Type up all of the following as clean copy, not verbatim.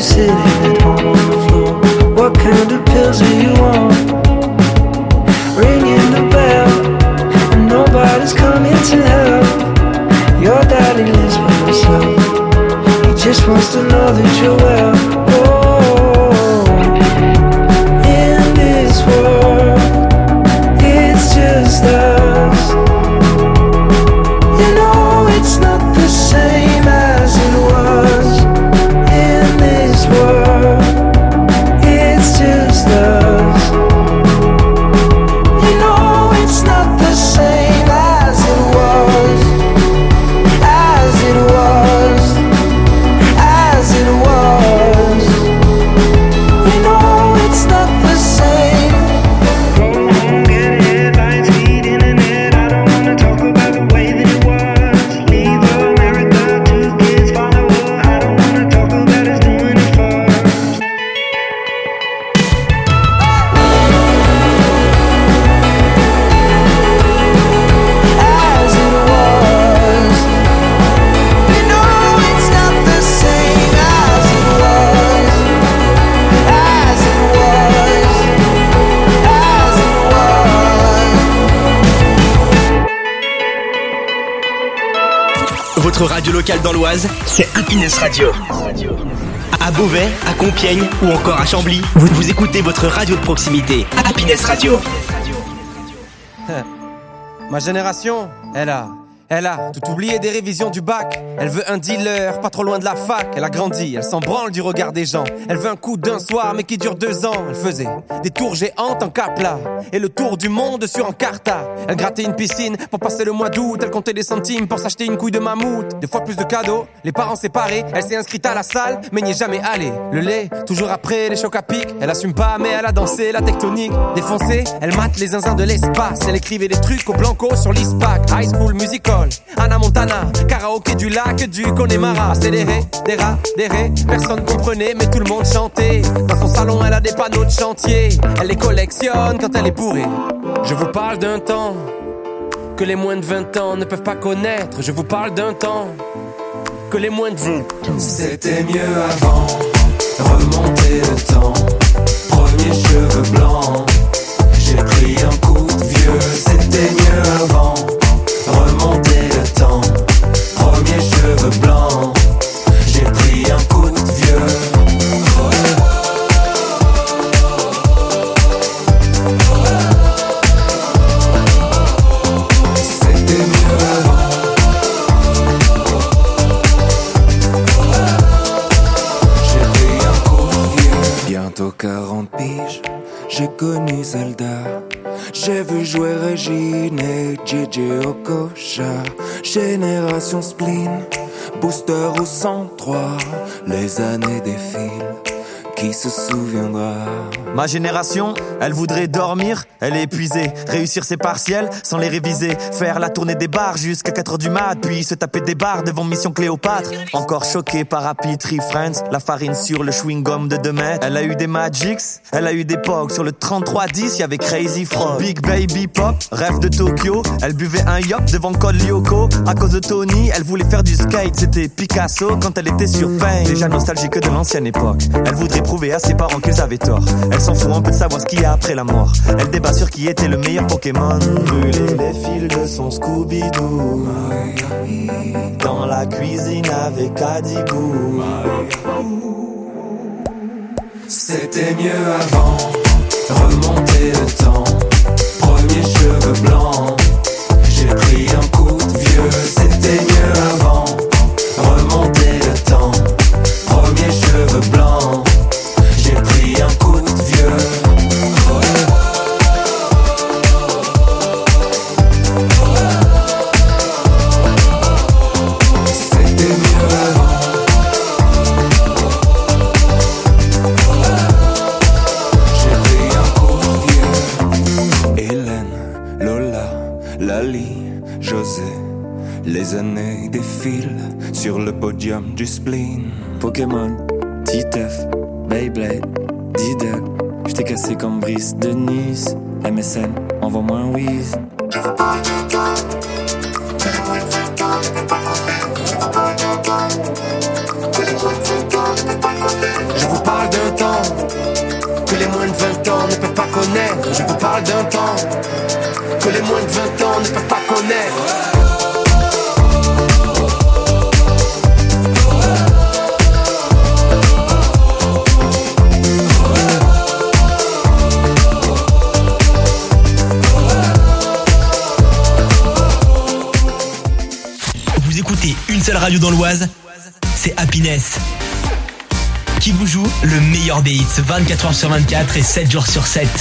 sitting at home on the floor? What kind of pills do you want? Ringing the bell, and nobody's coming to help. Your daddy lives by himself. He just wants to know that you're well. Oh, in this world, it's just us. You know it's not the same as it was. In this world, it's just us. You know it's not the same as it was. As it was. As it was. You know it's not the same. Go home, get headlines, feed internet. I don't wanna talk about the way that it was. Leave America, 2 kids follow her. I don't wanna talk about us doing it first. As it was. You know it's not the same as it was. As it was. As it was. Votre radio locale dans l'Oise, c'est Happiness Radio. À Beauvais, à Compiègne ou encore à Chambly, vous écoutez votre radio de proximité, Happiness Radio. Ma génération, elle a tout oublié des révisions du bac. Elle veut un dealer, pas trop loin de la fac. Elle a grandi, elle s'en branle du regard des gens. Elle veut un coup d'un soir, mais qui dure 2 ans. Elle faisait des tours géantes en Capla et le tour du monde sur Encarta. Elle grattait une piscine pour passer le mois d'août. Elle comptait des centimes pour s'acheter une couille de mammouth. 2 fois plus de cadeaux, les parents séparés. Elle s'est inscrite à la salle, mais n'y est jamais allée. Le lait, toujours après les chocs à pic. Elle assume pas, mais elle a dansé la tectonique. Défoncée, elle mate les zinzins de l'espace. Elle écrivait des trucs au blanco sur l'ISPAC. High School Musical, Anna Montana, karaoké du lac du Connemara. Accéléré, des rats, des rés, personne comprenait mais tout le monde chantait. Dans son salon elle a des panneaux de chantier. Elle les collectionne quand elle est bourrée. Je vous parle d'un temps que les moins de 20 ans ne peuvent pas connaître. Je vous parle d'un temps que les moins de 20 ans. C'était mieux avant, remonter le temps. Premiers cheveux blancs, j'ai pris un coup de vieux. C'était mieux avant, remonter le temps. Premiers cheveux blancs, j'ai pris un coup de vieux. C'était mieux avant. J'ai pris un coup de vieux. Bientôt 40 piges, j'ai connu Zelda. J'ai vu jouer Régine et JJ Okocha. Génération spleen, booster au 103. Les années défilent, qui se souviendra? Ma génération, elle voudrait dormir, elle est épuisée. Réussir ses partiels sans les réviser. Faire la tournée des bars jusqu'à 4h du mat. Puis se taper des bars devant Mission Cléopâtre. Encore choquée par Happy Tree Friends. La farine sur le chewing-gum de 2 mètres. Elle a eu des Magics, elle a eu des Pogs. Sur le 3310, y'avait Crazy Frog. Big Baby Pop, rêve de Tokyo. Elle buvait un yop devant Col Lyoko. À cause de Tony, elle voulait faire du skate. C'était Picasso quand elle était sur Pain. Déjà nostalgique de l'ancienne époque. Elle voudrait prouver à ses parents qu'ils avaient tort. Elle s'en fout un peu de savoir ce qu'il y a après la mort. Elle débat sur qui était le meilleur Pokémon. Brûler les fils de son Scooby-Doo dans la cuisine avec Adibou. C'était mieux avant, remonter le temps. Premiers cheveux blancs, j'ai pris un coup de vieux. C'était mieux avant, remonter le temps. Premiers cheveux blancs, j'ai pris un coup de vieux. C'était mieux avant. J'ai pris un coup de vieux. Hélène, Lola, Lali, José. Les années défilent sur le podium du spleen. Pokémon, Titeuf, Beyblade, Diddle. J't'ai cassé comme Brice de Nice. MSN, envoie-moi un whiz. que les moins de 20 ans ne peuvent pas connaître. Je vous parle d'un temps que les moins de 20 ans ne peuvent pas connaître. Vous écoutez une seule radio dans l'Oise, c'est Happiness, qui vous joue le meilleur des hits 24h sur 24 et 7 jours sur 7.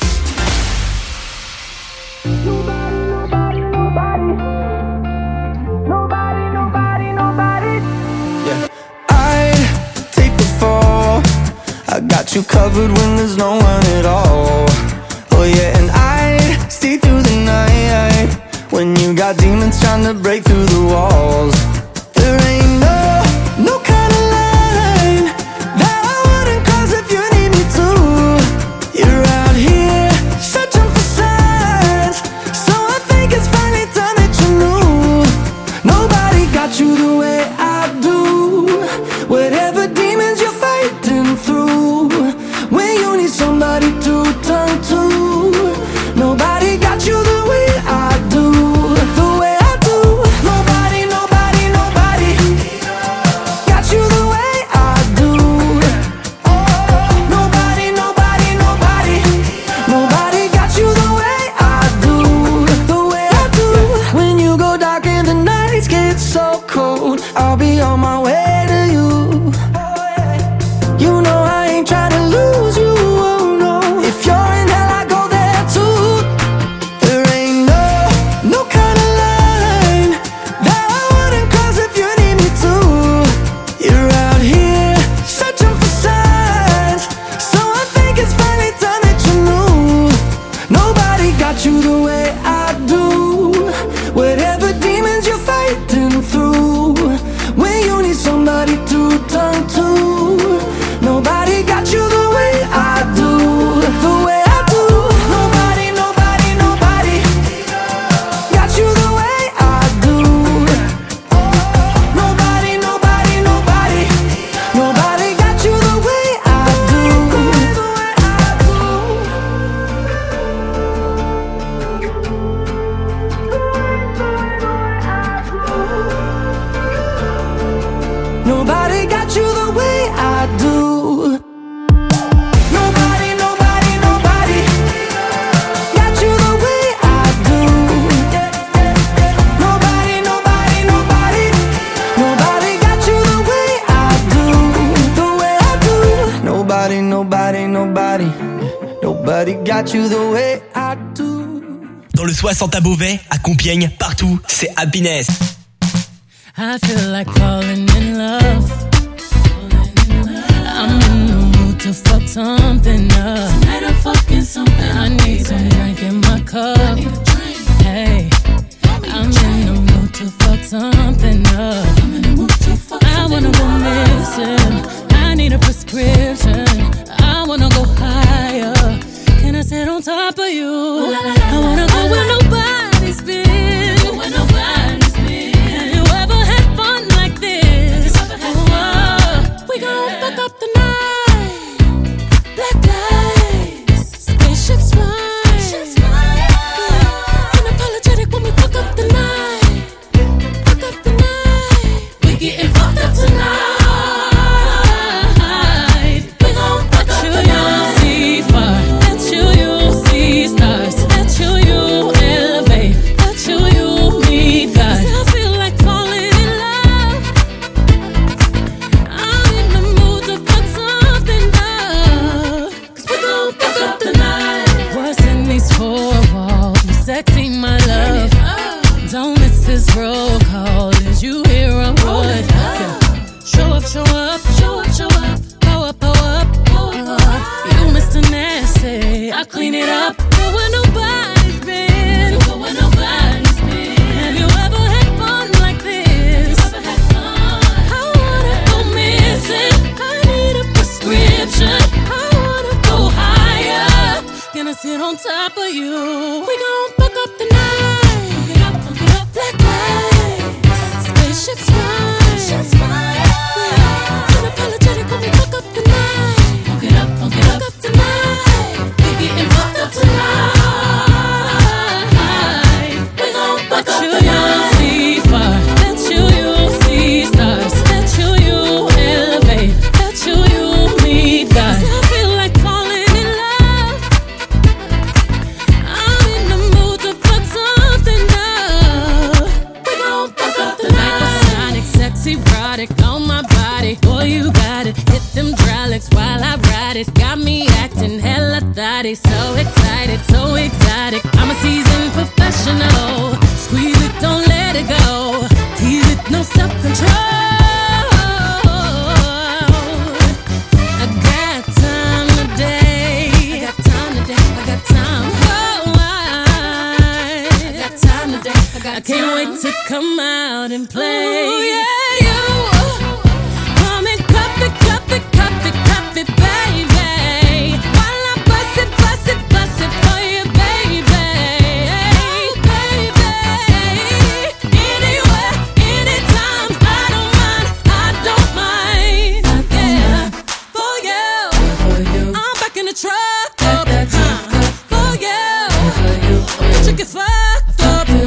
Got you covered when there's no one at all. Oh yeah, and I stay through the night when you got demons trying to break through the walls. There ain't no kind of line that I wouldn't cross if you need me to. You're out here searching for signs, so I think it's finally time that you knew. Nobody got you the way I do. Whatever demons you're fighting through, when you need somebody to turn to, nobody got you the way I do, the way I do. Nobody, nobody, nobody got you the way I do. Nobody, nobody, nobody, nobody got you the way I do, the way I do. When you go dark and the nights get so cold, I'll be on my way to you. You know I ain't trying to lose you, oh no. If you're in hell, I go there too. There ain't no kind of line that I wouldn't cross if you need me to. You're out here searching for signs, so I think it's finally time that you knew. Nobody got you the way I do. Whatever demons you're fighting through, when you need somebody to turn to, nobody got you the way I do, the way I do. Nobody, nobody, nobody got you the way I do. Nobody, nobody, nobody, nobody got you the way I do, the way I do. Nobody got you the way I do. Nobody, nobody, nobody got you the way I do. Nobody, nobody, nobody, nobody got you the way I do, the way I do. Nobody, nobody, nobody, nobody got you the way I do. Dans le 60 à Beauvais, à Compiègne, partout, c'est Happiness. I feel like falling in love. I'm in the mood to fuck something up. Tonight I'm fucking something. I need some drink in my cup. Hey, I'm in the mood to fuck something up. I wanna go missing. I need a prescription. I wanna go higher. Can I sit on top of you? I wanna go where nobody's been. We gon' fuck up the night. Black lights, spaceships fly. Unapologetic when we fuck up the night. Fuck up the night. We getting fucked up tonight. We gon' fuck up the night. See fire, let you see stars. Let you elevate. Let you meet God. I feel like falling in love. I'm in the mood to fuck something up. 'Cause we gon' fuck up the night. What's in these four walls? You sexy, my love. Don't miss this roll call. Is you here on what? Show up, show up, show up, show up. Go up, go up, go up. You Mr. Nasty, I clean it up. Go where nobody's been. Go where nobody's been. Have you ever had fun like this? I wanna go missing. I need a prescription. I wanna go higher. Gonna sit on top of you. We gon' fuck up the night. Black lights, spaceships fly. Unapologetic when we fuck up the night. hydraulics while I ride it. Got me acting hella thotty, so excited, so exotic. I'm a seasoned professional. Squeeze it, don't let it go. Tease it, no self-control. I got time today. I got time today. I got time. Oh, I got time today. I can't wait to come out and play. Ooh, yeah, you. Come and cup it, cup it, cup it, cup it, baby. While I bust it, bust it, bust it for you, baby. Baby. Anywhere, anytime, I don't mind. Yeah, for you. I'm back in the truck. For you. But you get fucked up. For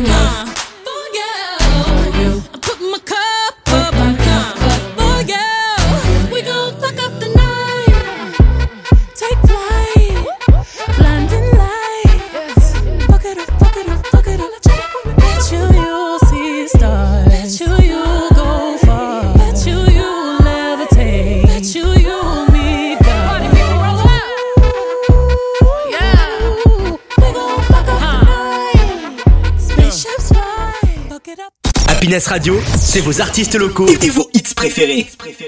you. I put my cup up. For you. We gon' fuck up the night. Take flight. Blinding lights. Fuck it up, fuck it up, fuck it up. Bet you'll see stars. Bet you'll go far. Bet you'll levitate. Bet you'll meet God. Party people roll out. Yeah. We gon' fuck up the night. Spaceships fly. Fuck it up. Happiness Radio, c'est vos artistes locaux et vos hits préférés.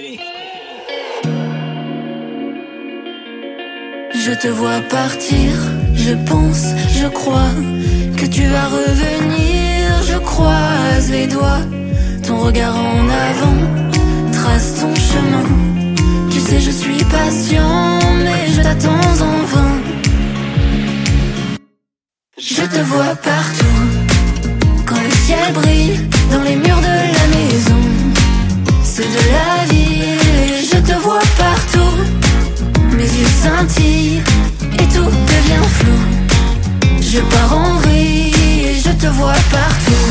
Je te vois partir, je pense, je crois que tu vas revenir. Je croise les doigts, ton regard en avant trace ton chemin. Tu sais je suis patient, mais je t'attends en vain. Je te vois partout, quand le ciel brille dans les murs de la maison, ceux de la ville, et je te vois partout. Mes yeux scintillent et tout devient flou. Je pars en vrille et je te vois partout.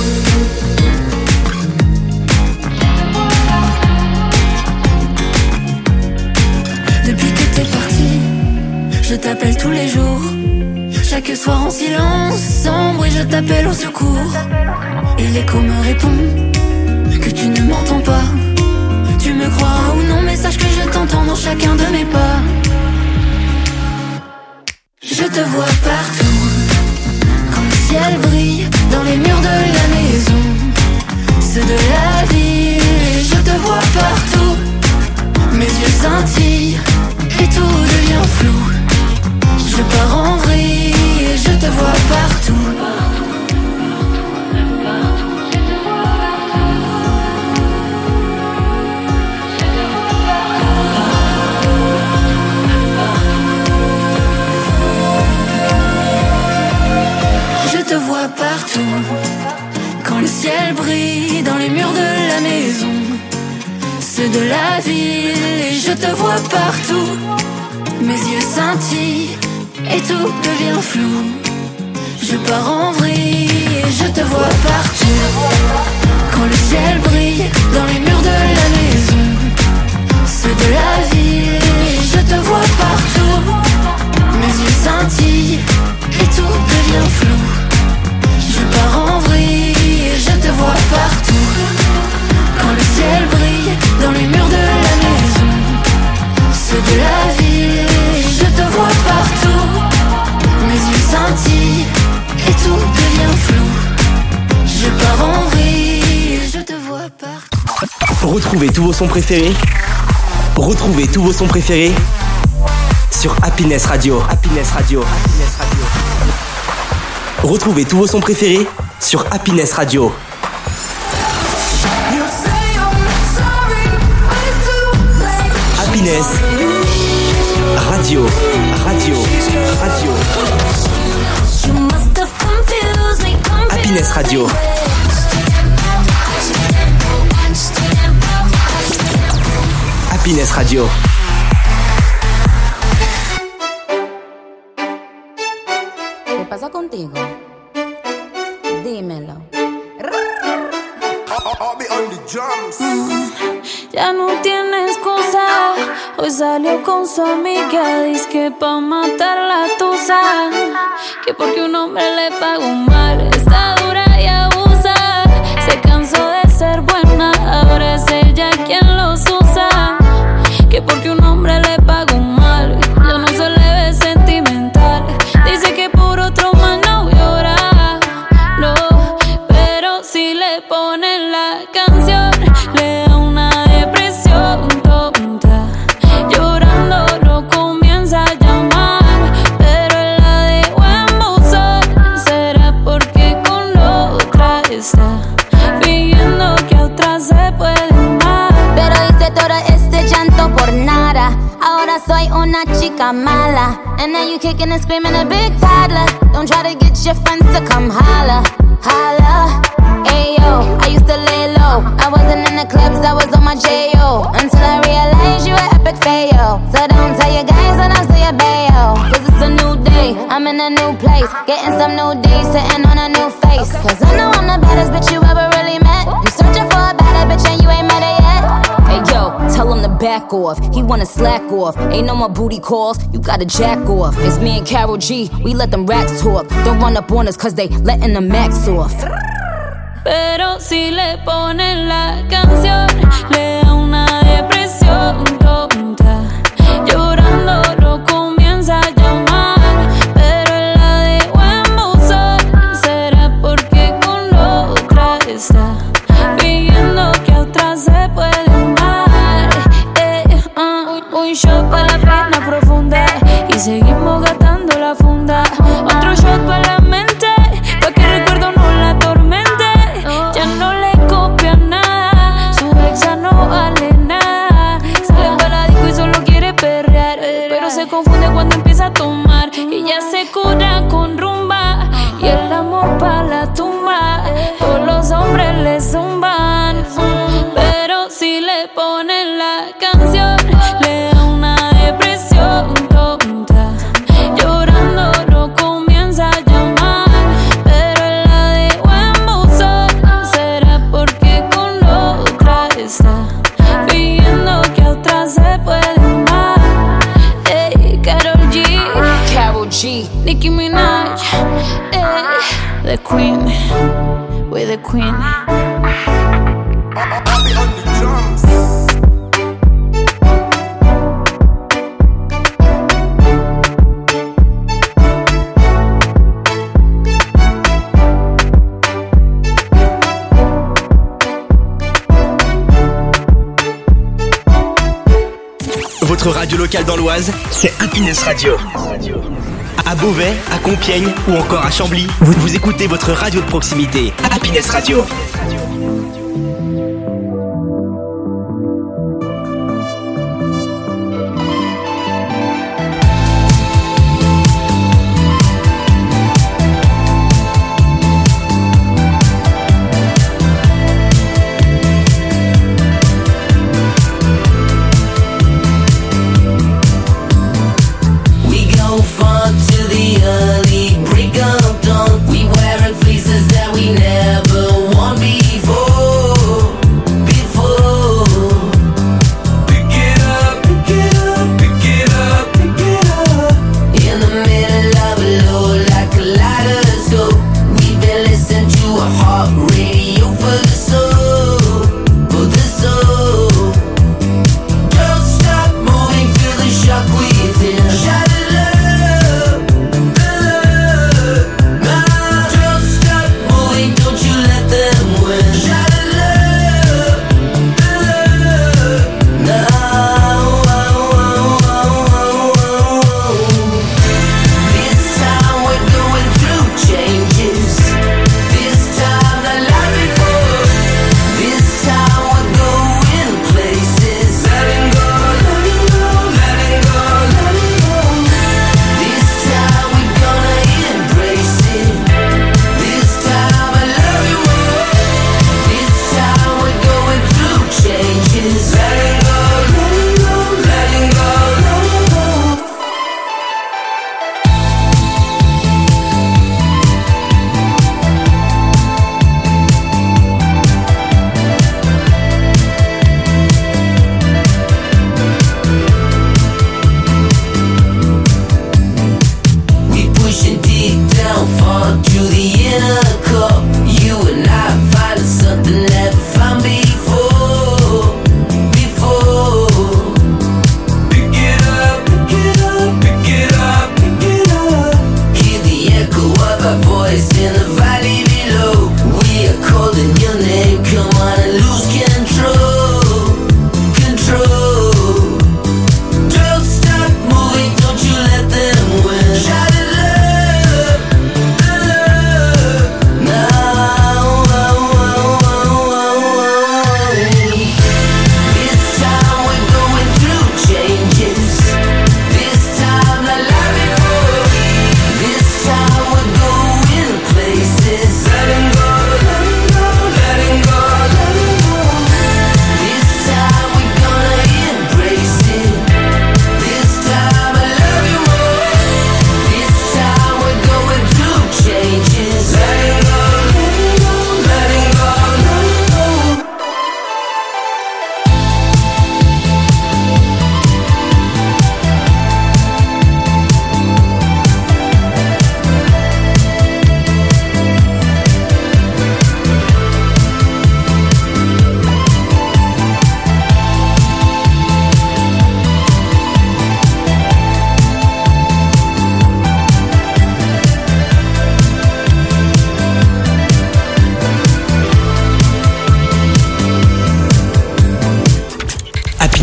Depuis que t'es parti, je t'appelle tous les jours. Chaque soir en silence, sans bruit, je t'appelle au secours. Et l'écho me répond que tu ne m'entends pas. Tu me crois ou non, mais sache que je t'entends dans chacun de mes pas. Je te vois partout, quand le ciel brille dans les murs de la maison, ceux de la ville, et je te vois partout. Mes yeux scintillent et tout devient flou. Je pars en vrille et je te vois partout. Je te vois partout, quand le ciel brille dans les murs de la maison, ceux de la ville, et je te vois partout. Mes yeux scintillent et tout devient flou. Je pars en vrille et je te vois partout, quand le ciel brille dans les murs de la maison, ceux de la ville, et je te vois partout. Mes yeux scintillent et tout devient flou. Je pars en vrille et je te vois partout, quand le ciel brille dans les murs de la maison, ceux de la ville, et je te vois partout. Mes yeux scintillent et tout devient flou. Je pars en vrille et je te vois partout. Retrouvez tous vos sons préférés. Retrouvez tous vos sons préférés sur Happiness Radio. Happiness Radio. Happiness Radio. Retrouvez tous vos sons préférés sur Happiness Radio. Happiness Radio. Radio. Radio. Happiness Radio. Happiness Radio. ¿Qué pasa contigo? Dímelo. Ya no tiene excusa. Hoy salió con su amiga, dizque pa' matar la tusa. Que porque un hombre le pagó mal, está dura y abusa. Se cansó de ser buena, ahora es ella quien los usa. que porque un hombre le pagó mal, ya no se le ve sentimental. Dice que por otro mal no llora, no, pero si le ponen la canción, le da una depresión tonta. Llorando lo comienza a llamar, pero él la dejó en buzón. ¿Será porque con otra está fingiendo que a otra se puede amar? Pero hice todo este llanto por nada. Ahora soy una chica mala. And now you kicking and screaming a big toddler. Don't try to get your friends to come holla, holla. Ayo, I used to lay low. I wasn't in the clubs, I was on my J.O. Until I realized you were epic fail. So don't tell your guys and I'll say your bayo. Cause it's a new day, I'm in a new place. Getting some new days, sitting on a new face. Cause I know I'm the baddest bitch you ever really met. You searching for a better bitch and you ain't met her yet. Hey yo, tell him to back off. He wanna slack off. Ain't no more booty calls, you gotta jack off. It's me and Karol G, we let them racks talk. Don't run up on us cause they letting the max off. Pero si le ponen la canción, le da una depresión tonta. Llorando lo comienza a llamar, pero él la dejó en buzón. ¿Será porque con otra está fingiendo que a otra se puede amar? Un shot pa' la pena profunda y seguimos gastando la funda. Otro shot pa' la mente, pa' que el recuerdo no la atormente. Ya no le copia nada, su ex ya no vale nada. Sale pa' la disco y solo quiere perrear, pero se confunde cuando empieza a tomar. Y ya se cura con rumba y el amor pa' la tumba. Todos los hombres le zumban, pero si le ponen la canción, le da una depresión tonta. Llorando lo comienza a llamar, pero él la dejó en buzón. ¿Será porque con otra está fingiendo que a otra se puede amar? Hey, Karol G, Nicki Minaj, the queen, we're the queen. Votre radio locale dans l'Oise, c'est Happiness Radio. À Beauvais, à Compiègne ou encore à Chambly, vous écoutez votre radio de proximité, Happiness Radio. Early break of dawn, we wearing fleeces that we never worn before.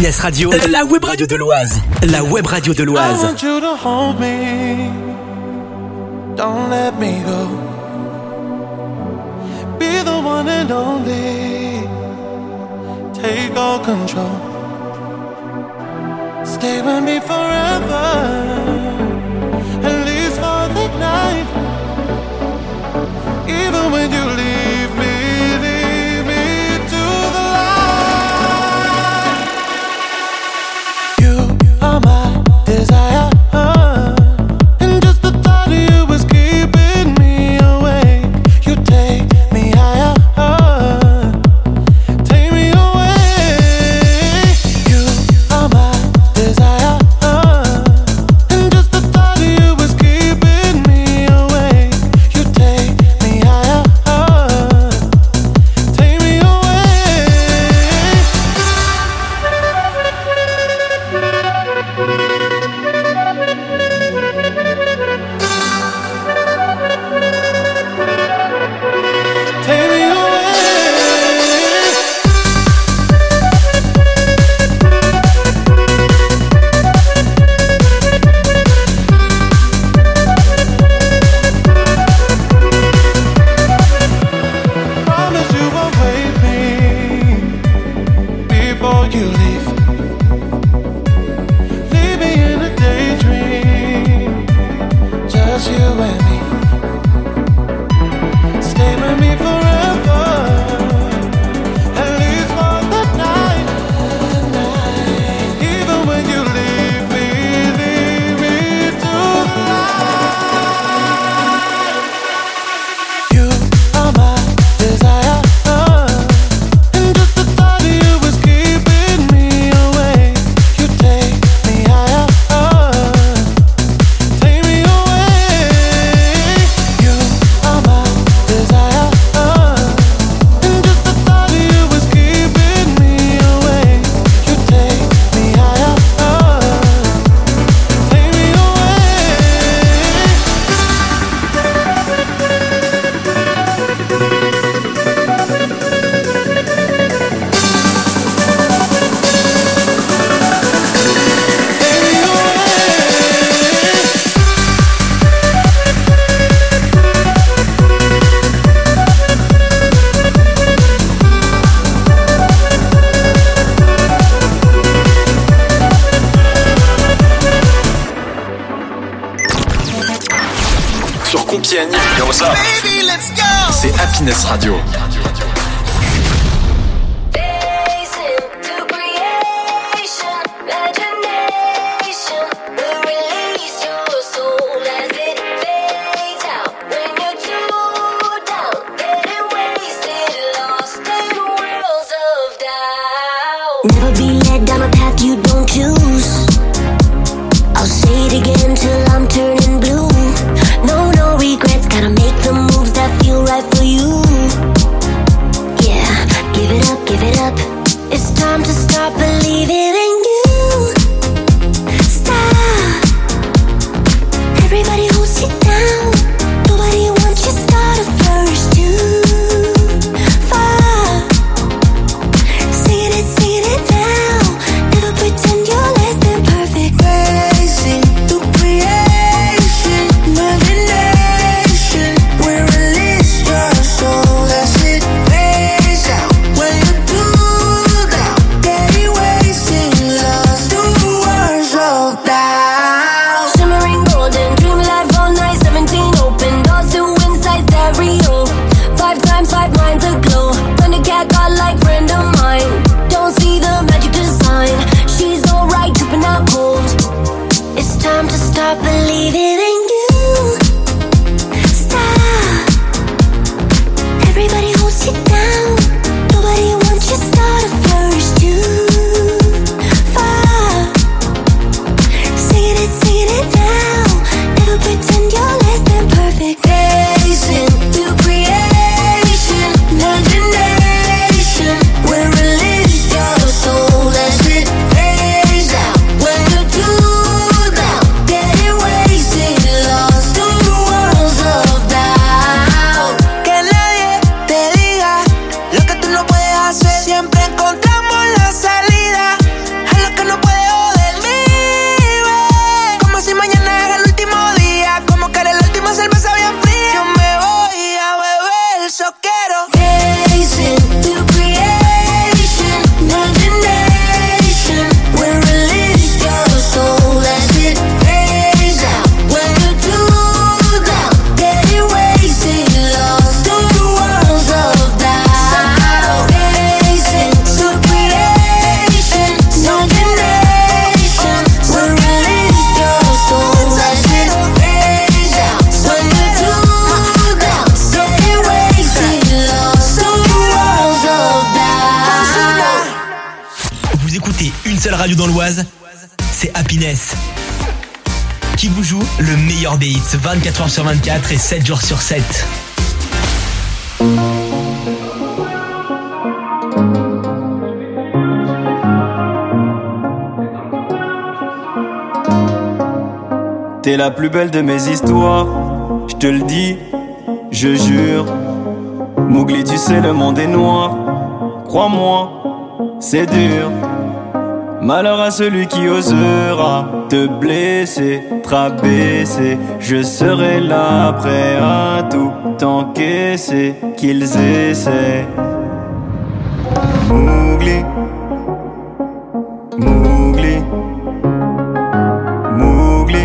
Happiness Radio, la web radio de l'Oise. La web radio de l'Oise. I want you to hold me. Don't let me go. Be the one and only. Take all control. Stay with me forever. At least for the night. Even when you leave me to the light. You are my desire. And just the thought of you is keeping me awake. You take me higher. Take me away. You are my desire. And just the thought of you is keeping me awake. You take me higher. Take me away. Take me away. Promise you won't wait me before you leave. Leave me in a daydream, just you and me. Stay with me forever, at least for the night. Even when you leave me to the light. You are my desire, and just the thought of you is keeping me awake. You take me higher, take me away. You are my desire, and just the thought of you is keeping me awake. You take me higher, take me away. Sur Compiègne, c'est Happiness Radio. Never be led down a path you don't choose. I'll say it again till I'm turning blue. No regrets, gotta make the moves that feel right for you. Yeah, give it up. It's time to start believing in you. Stop. Everybody holds you down. Nobody wants you start a flourish too far. Singing it now. Never pretend you're less than perfect. Racing through creation, imagination. We release your soul as it fades out. When you do that, getting wasting, lost to words of doubt. Shimmering golden, dream life all night. 17 open doors to inside stereo. 5 times 5 minds aglow. Thundercat godlike friend of mine. Don't see the magic design. She's alright, dripping out cold. It's time to start believing in you. Stop. Everybody holds you down. Nobody wants you start a flourish too far. Singing it now. Never pretend you're less than perfect. Racing through creation, imagination. We release your soul as it fades out. When you do that, getting wasted, radio dans l'Oise, c'est Happiness. Qui vous joue le meilleur des hits 24h sur 24 et 7 jours sur 7. T'es la plus belle de mes histoires, je te le dis, je jure. Mowgli, tu sais, le monde est noir, crois-moi, c'est dur. Malheur à celui qui osera te blesser, te rabaisser. Je serai là, prêt à tout encaisser, qu'ils essaient. Mowgli, Mowgli, Mowgli,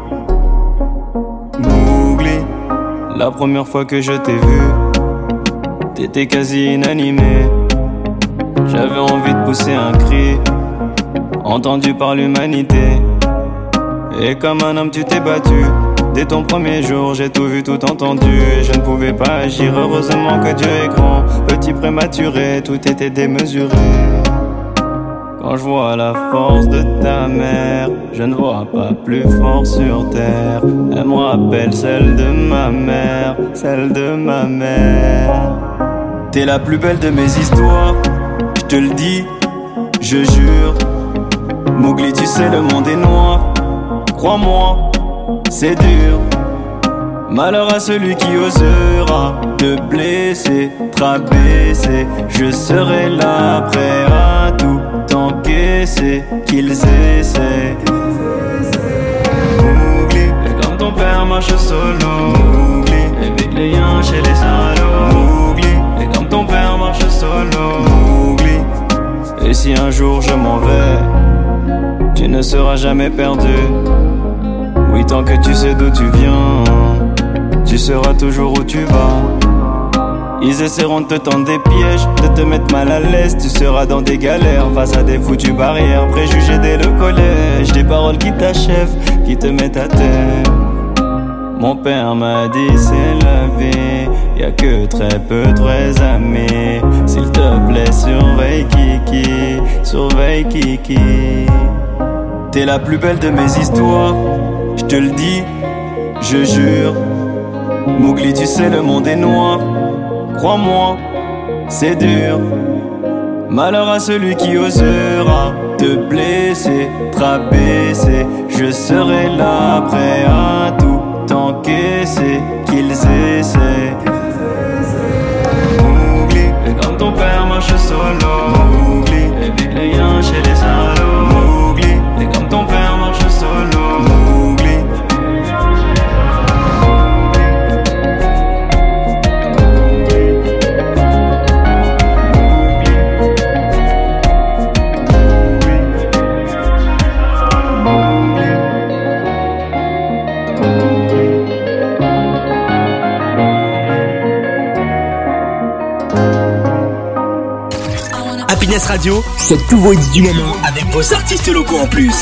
Mowgli. La première fois que je t'ai vu, t'étais quasi inanimé. J'avais envie de pousser un cri, entendu par l'humanité. Et comme un homme tu t'es battu. Dès ton premier jour j'ai tout vu, tout entendu. Et je ne pouvais pas agir, heureusement que Dieu est grand. Petit prématuré, tout était démesuré. Quand je vois la force de ta mère, je ne vois pas plus fort sur terre. Elle me rappelle celle de ma mère, celle de ma mère. T'es la plus belle de mes histoires, je te le dis, je jure. Mowgli, tu sais, le monde est noir, crois-moi, c'est dur. Malheur à celui qui osera te blesser, te rabaisser. Je serai là, prêt à tout encaisser, qu'ils essaient. Mowgli, et comme ton père marche solo. Mowgli, évite les liens chez les salauds. Mowgli, et comme ton père marche solo. Mowgli, et si un jour je m'en vais, tu ne seras jamais perdu. Oui, tant que tu sais d'où tu viens, tu seras toujours où tu vas. Ils essaieront de te tendre des pièges, de te mettre mal à l'aise. Tu seras dans des galères, face à des foutues barrières. Préjugés dès le collège, des paroles qui t'achèvent, qui te mettent à terre. Mon père m'a dit c'est la vie, y'a que très peu de vrais amis. S'il te plaît surveille Kiki, surveille Kiki. T'es la plus belle de mes histoires, je te le dis, je jure. Mowgli, tu sais, le monde est noir, crois-moi, c'est dur. Malheur à celui qui osera te blesser, te rabaisser. Je serai là, prêt à tout encaisser, qu'ils essaient. Mowgli, et comme ton père marche solo. Mowgli, évite les liens chez les salauds. Mowgli, et comme ton père marche solo. Mowgli. Happiness Radio, c'est tous vos hits du moment avec vos artistes locaux en plus.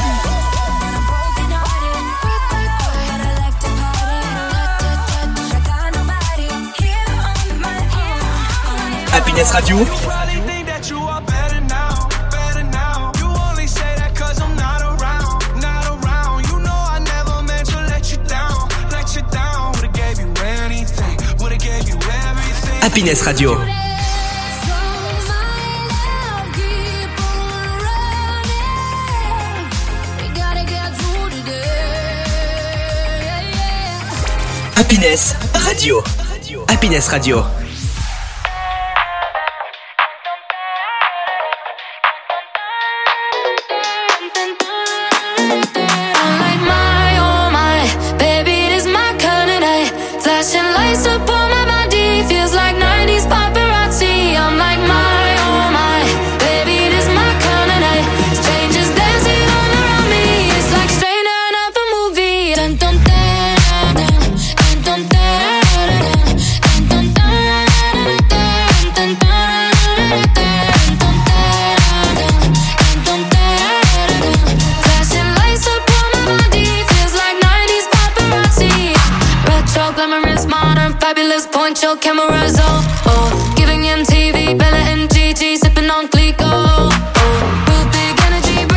Happiness Radio. Happiness Radio. Happiness Radio. Happiness Radio. Your cameras, oh, giving MTV, Bella and Gigi, sipping on Clico, oh, real big energy.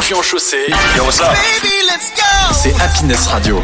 champion chaussée. Yo, what's up? Baby, let's go! C'est Happiness Radio.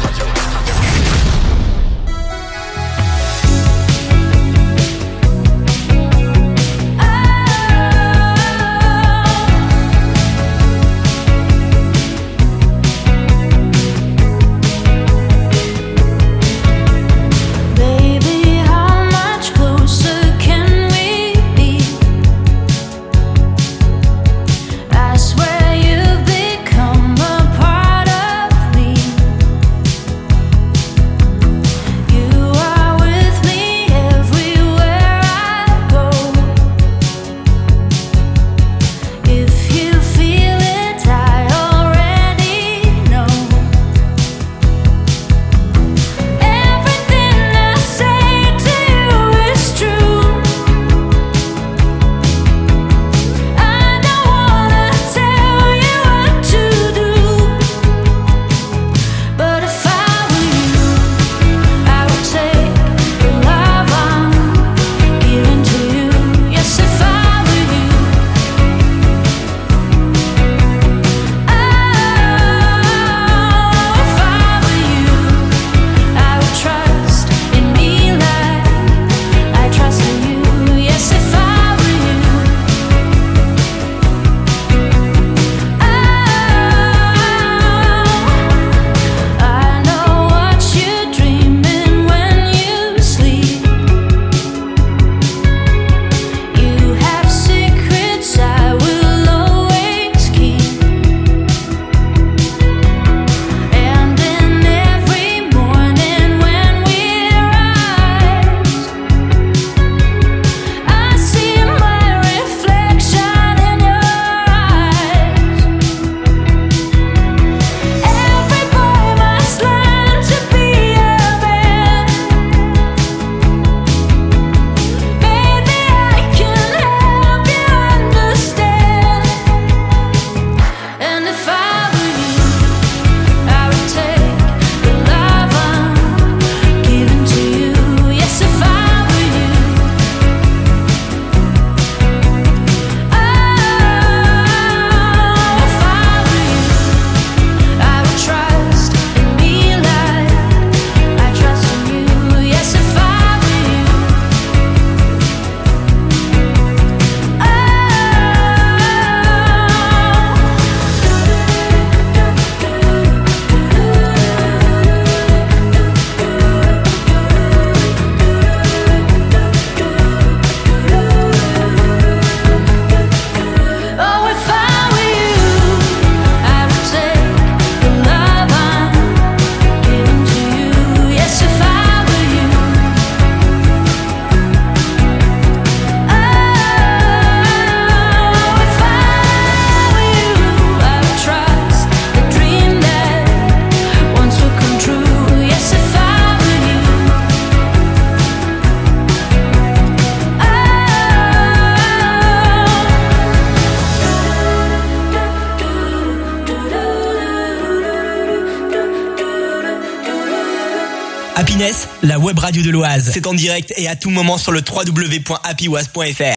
Happiness, la web radio de l'Oise. C'est en direct et à tout moment sur le www.happyoise.fr.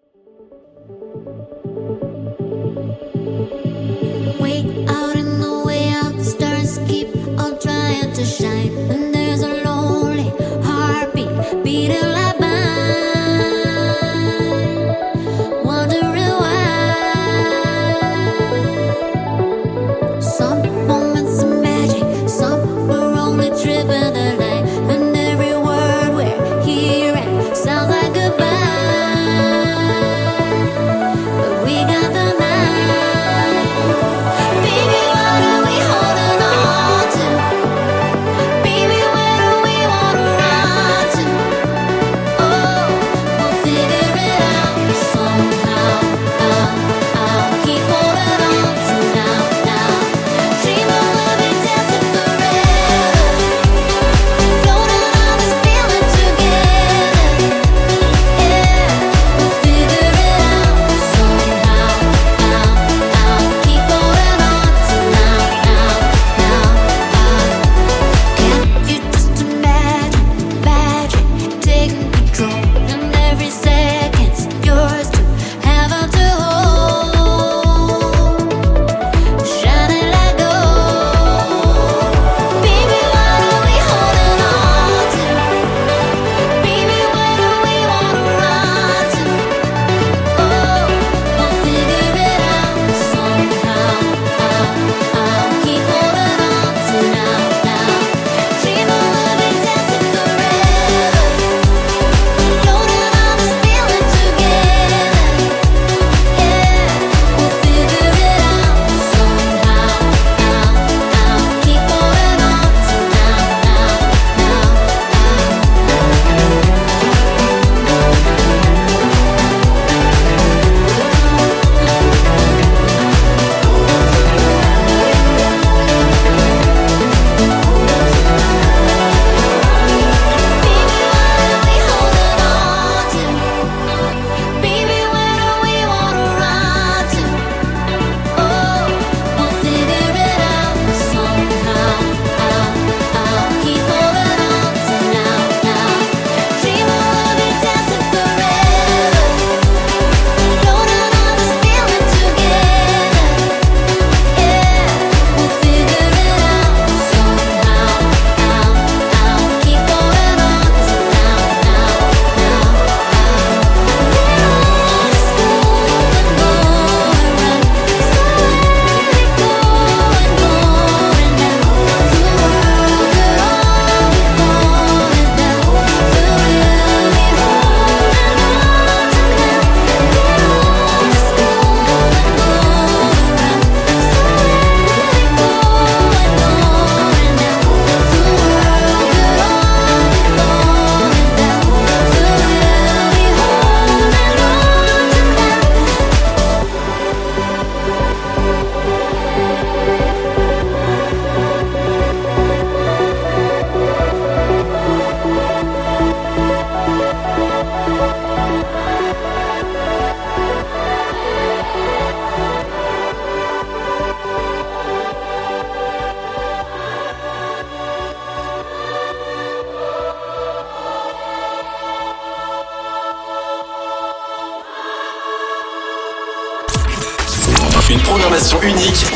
Une programmation unique.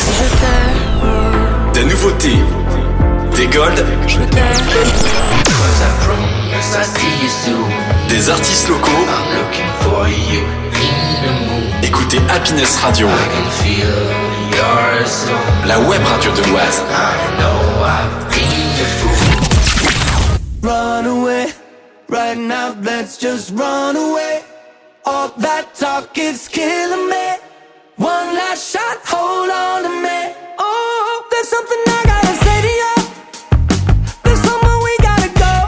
Des nouveautés. Des golds. Des artistes locaux. Écoutez Happiness Radio. La web radio de l'Oise. Run away, right now let's just run away. All that talk is killing me. One last shot, hold on to me. Oh, there's something I gotta say to you. There's somewhere we gotta go.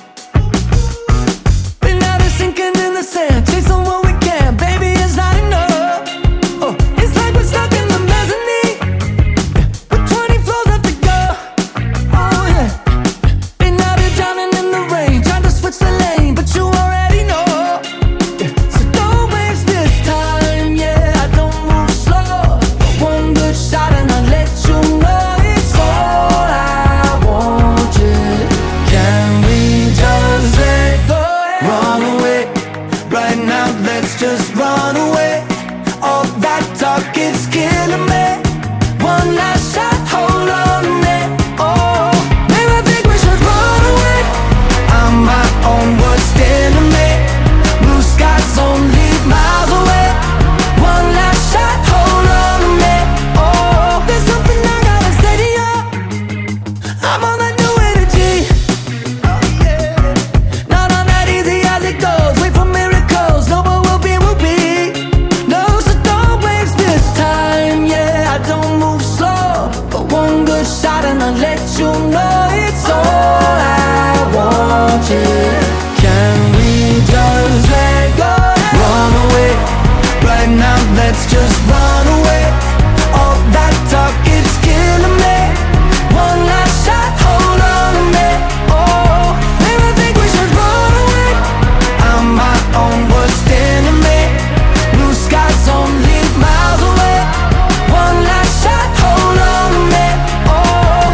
We're not sinking in the sand, chasing what we can. Baby, it's not enough. Oh, it's like we're stuck in the mezzanine with 20 floors left to go. Oh yeah. And now they're drowning in the rain, trying to switch the lane, but you already know. So don't waste this time, yeah. I don't move slow. One good shot and I'll let you know it's all I want, yeah. Can we just let go? Run away, right now let's just run away. All that talk is killing me. One last shot, hold on to me. Oh, maybe I think we should run away. I'm my own worst enemy. Blue skies only miles away. One last shot, hold on to me. Oh, there's something I gotta say to you. I'm on that new energy. Oh yeah. Not on that easy as it goes. Wait for miracles. No, but we'll be. No, so don't waste this time. Yeah, I don't move slow, but one good shot and I'll let you know it's all I want. Yeah. Can we just let go? Run away, right now let's just run away. All that talk is killing me. One last shot, hold on to me. Oh, maybe I think we should run away. I'm my own worst enemy. Blue skies only miles away. One last shot, hold on to me. Oh,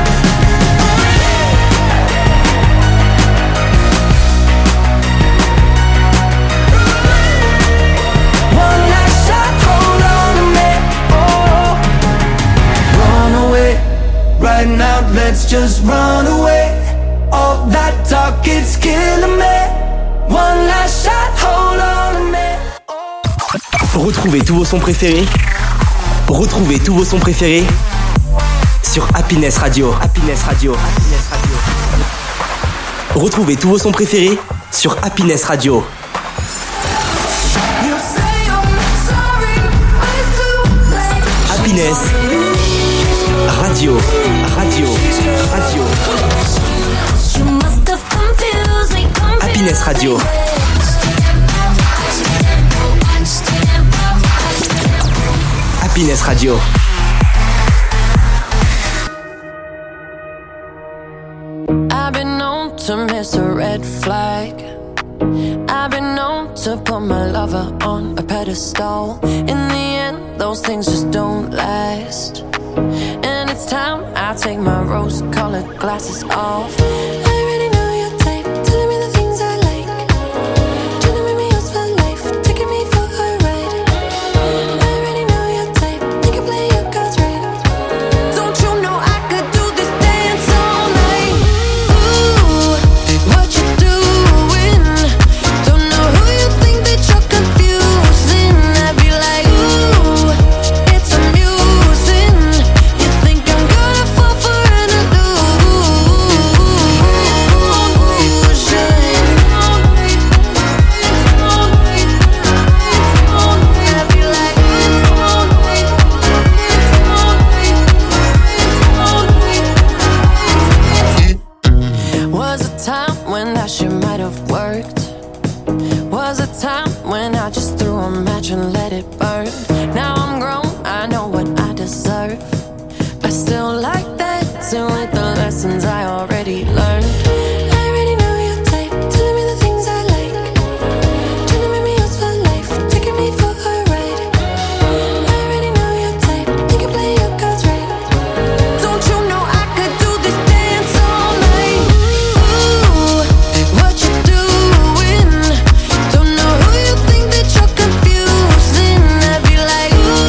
one last shot, hold on to me. Oh, run away, right now let's just run away. All that talk, it's killing me. One last shot, hold on to me. Retrouvez tous vos sons préférés. Retrouvez tous vos sons préférés sur Happiness Radio. Happiness Radio. Happiness Radio. Retrouvez tous vos sons préférés sur Happiness Radio. Happiness Radio. Radio. Radio. Happiness Radio. Happiness Radio. I've been known to miss a red flag. I've been known to put my lover on a pedestal. In the end, those things just don't last. And it's time I take my rose-colored glasses off. I already know your type, telling me the things I like. Trying to make me yours for life, taking me for a ride. I already know your type, you can play your cards right. Don't you know I could do this dance all night? Ooh, what you doing? Don't know who you think that you're confusing. I'd be like, ooh, it's amusing. You think I'm gonna fall for an Was a time when that shit might have worked. Was a time when I just threw a match and let it burn. Now I'm grown, I know what I deserve. I still like dancing with the lessons I already learned. I already know your type, telling me the things I like. Trying to make me yours for life, taking me for a ride. I already know your type, you can play your cards right. Don't you know I could do this dance all night? Ooh, what you doing? Don't know who you think that you're confusing. I'd be like, ooh.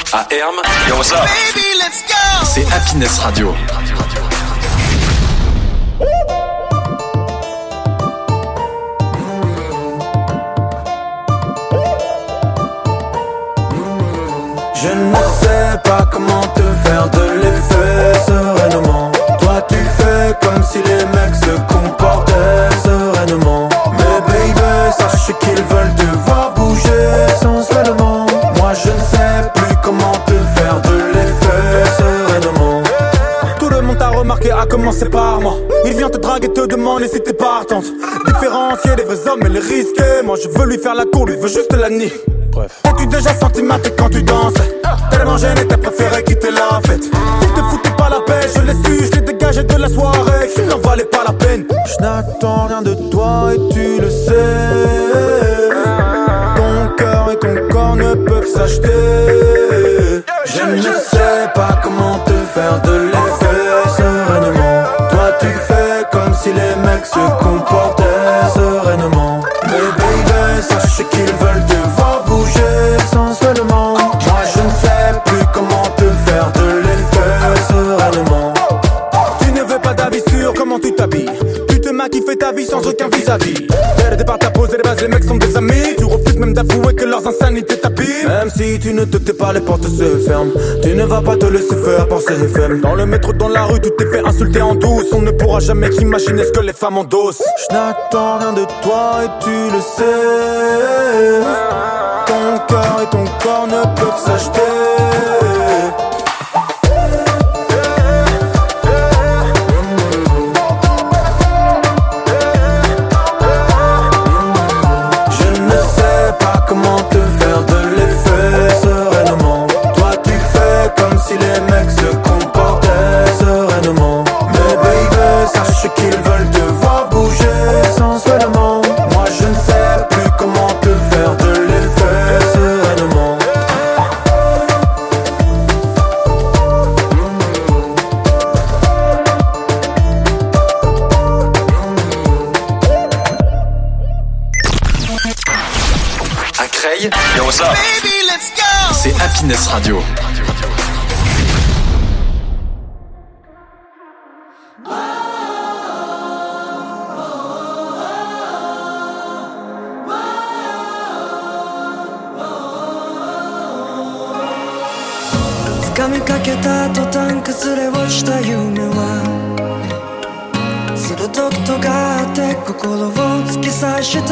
à Herm. Yo, what's up? Baby, let's go! C'est Happiness Radio. Je ne sais pas comment te faire de l'effet sereinement. Toi tu fais comme si les mecs se comportaient sereinement. Mais baby, sache qu'ils veulent te voir bouger sensuellement. Moi je ne sais plus comment te faire de l'effet sereinement. Tout le monde t'a remarqué, à commencer par moi. Il vient te draguer, te demander si t'es partante. Différencier les vrais hommes et les risquer. Moi je veux lui faire la cour, lui veut juste la nier. As-tu déjà senti ma tête quand tu danses? Tellement gêné, t'as préféré quitter la fête. Il te foutait pas la paix, je l'ai su, je l'ai dégagé de la soirée. Il n'en valait pas la peine. Je n'attends rien de toi et tu le sais. Ton cœur et ton corps ne peuvent s'acheter. Je ne sais pas comment te faire de l'effet sereinement. Toi tu fais comme si les mecs se comportaient sereinement. Mais baby, sache qu'ils veulent te voir bouger sensuellement. Moi je ne sais plus comment te faire de l'effet sereinement. Tu ne veux pas d'avis sur comment tu t'habilles. Tu te maquilles, fais ta vie sans aucun vis-à-vis. Dès le départ t'as posé les bases, les mecs sont des amis. Tu refuses même d'avouer que leurs insanités t'abîment. Même si tu ne te tais pas, les portes se ferment. Tu ne vas pas te laisser faire par ces femmes. Dans le métro, dans la rue, tu t'es fait insulter en douce. On ne pourra jamais imaginer ce que les femmes endossent. Je n'attends rien de toi et tu le sais. Ton cœur et ton corps ne peuvent s'acheter. Je ne sais pas comment te faire de l'effet sereinement. Toi tu fais comme si les mecs se comportaient sereinement. Mais baby, sache qu'ils veulent te voir bouger sensuellement. Moi je ne sais plus comment te faire de l'effet sereinement. À Creil, yo, what's up? Baby, let's go! C'est Happiness Radio. 掴みかけた途端崩れ落ちた夢は鋭く尖って心を突き刺した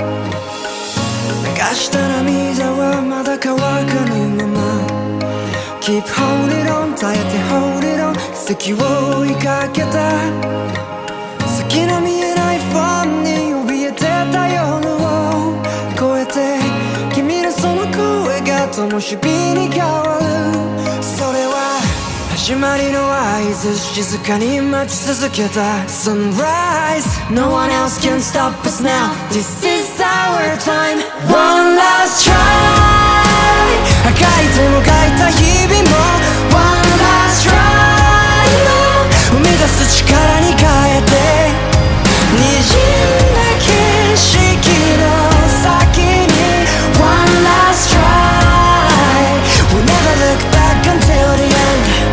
流した涙はまだ乾かぬまま Keep holding on 耐えて hold it on 奇跡を追いかけた先の見えないファンに怯えてた夜を越えて君のその声が灯火に変わるそれは始まりの合図静かに待ち続けた Sunrise No one else can stop us now This is our time One last try 吐いてもがいた日々も One last try 生み出す力に変えて滲んだ景色の先に One last try We'll never look back until the end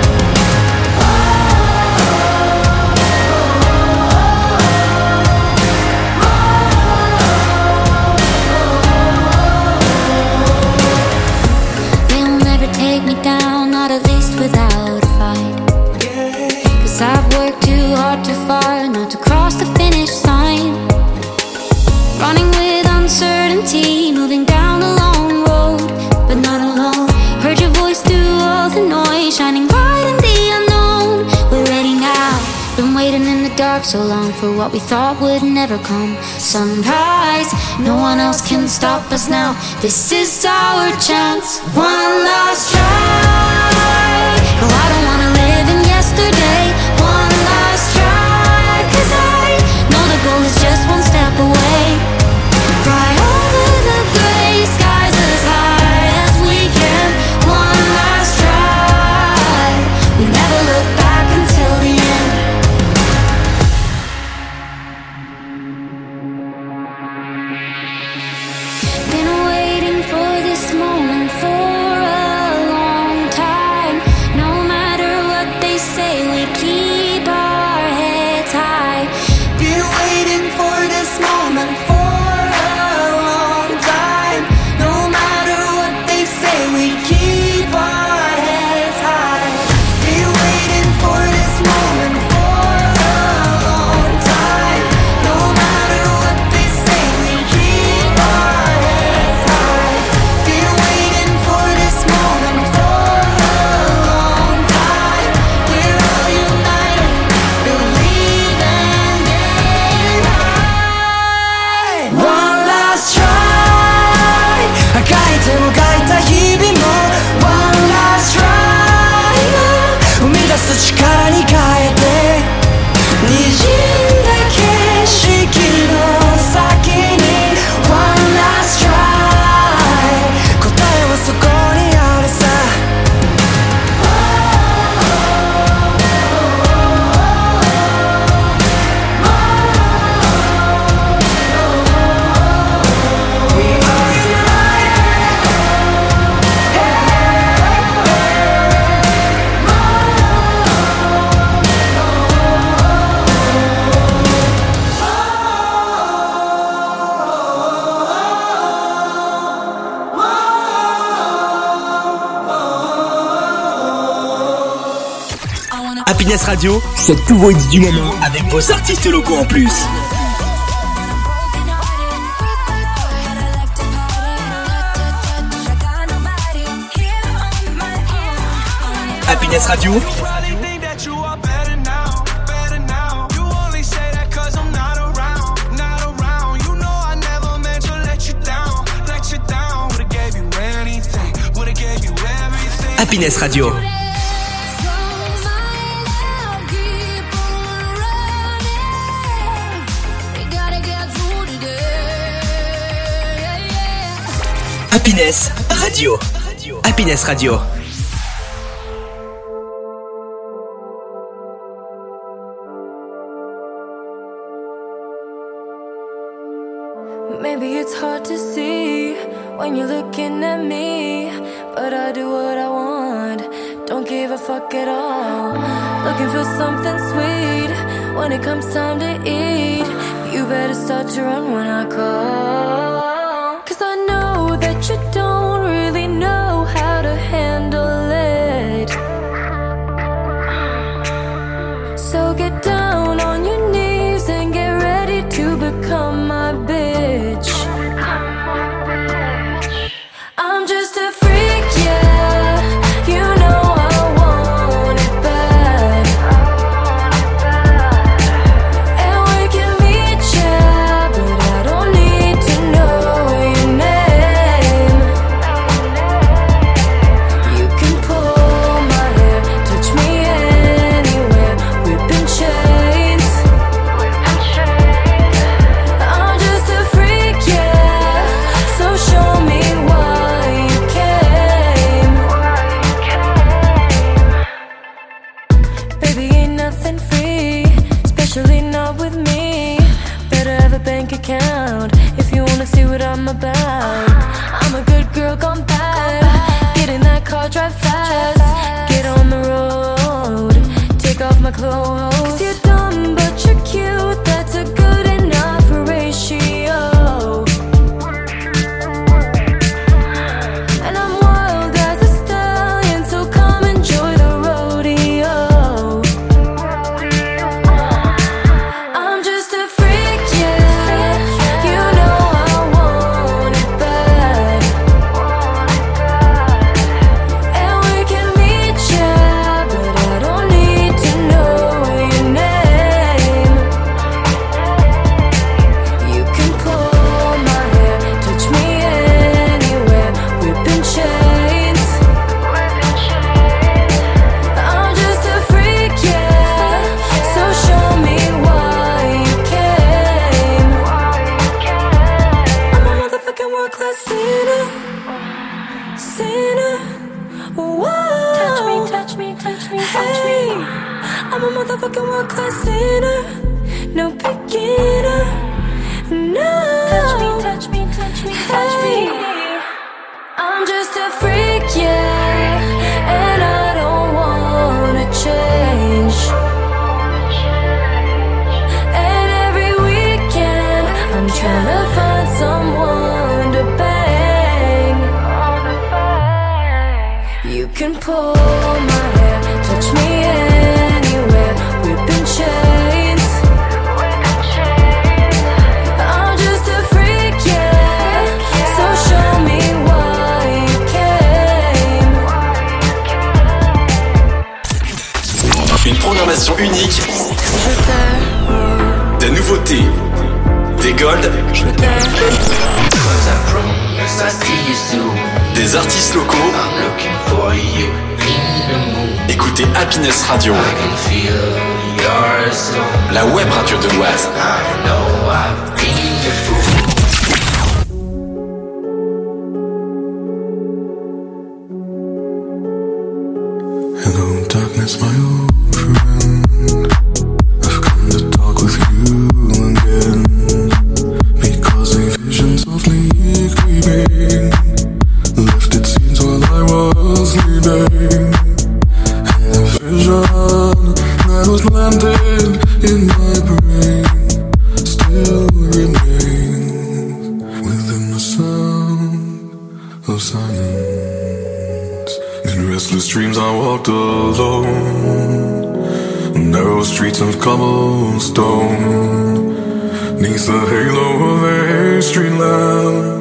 They'll never take me down, not at least without a fight 'Cause I've worked too hard to fall, not to cross the finish line Running with uncertainty, moving down a long road But not alone, heard your voice through all the noise Shining bright in the unknown, we're ready now Been waiting in the dark so long for what we thought would never come Sunrise, no one else can stop us now This is our chance, one last try No, I don't wanna live in yesterday One last try 'Cause I know the goal is just one step away Fly over the gray skies as high as we can One last try We never look back until the end Been waiting for this moment for a long Happiness Radio, c'est tous vos hits du moment avec vos artistes locaux en plus. Happiness Radio. Happiness Radio. Happiness Radio. Happiness Radio. Maybe it's hard to see when you're looking at me, but I do what I want, don't give a fuck at all. Looking for something sweet when it comes time to eat. You better start to run when I call, 'cause I know that you don't really know how to handle it. So get down on your knees and get ready to become my bitch. I'm just a freak, yeah. You know I want it bad. And we can meet, yeah, but I don't need to know your name. You can pull my hair, touch me anywhere, whipping chains. I'm just a freak, yeah. So show me why you came. Baby, ain't nothing free, especially not with me. Better have a bank account if you wanna see what I'm about. I'm a good girl gone bad. Get in that car, drive fast. Get on the road, take off my clothes. 'Cause you're dumb but you're cute, that's a good enough ratio. And I'm wild as a stallion, so come enjoy the rodeo. I'm just a freak, yeah. You know I want it bad. And we can meet, yeah, but I don't need to know your name. You can pull my hair, touch me anywhere, whipping chains. I'm just a freak, yeah. So show me why you came. I'm a motherfucking world-class sinner, sinner. Whoa. Touch me, touch me, touch me, touch me. I'm a motherfucking world-class sinner, no beginner. No. Touch me, touch me, touch me, touch me. I'm just a freak, yeah, and I don't wanna change. And every weekend I'm trying to find someone to bang. You can pull my hair, touch me anywhere, whipping chains. I'm just a freak, yeah. So show me why you came. Une programmation unique, des nouveautés, des golds, des artistes locaux. Écoutez Happiness Radio, la web radio de l'Oise. Hello, darkness, my old friend. I've come to talk with you again, because a vision softly creeping left its scenes while I was sleeping. And the vision that was planted in my brain still remains within the sound of silence. In restless dreams I walked alone, narrow streets of cobblestone, 'neath the halo of a street lamp.